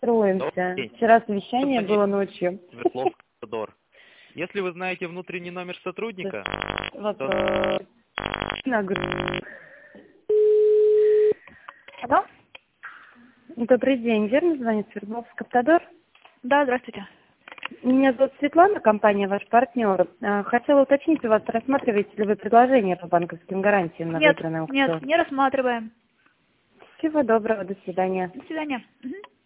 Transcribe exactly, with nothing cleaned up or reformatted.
Строимся. День. Вчера совещание было ночью. Свердловск, Автодор. Если вы знаете внутренний номер сотрудника, Вопрос. то... На гру- Алло? Добрый день. Верно звонит Свердловск Автодор? Да, здравствуйте. Меня зовут Светлана, компания «Ваш партнер». А, Хотела уточнить у вас, рассматриваете ли вы предложение по банковским гарантиям на Нет, выигранный аукцион? нет, не рассматриваем. Всего доброго, до свидания. До свидания. Мгм.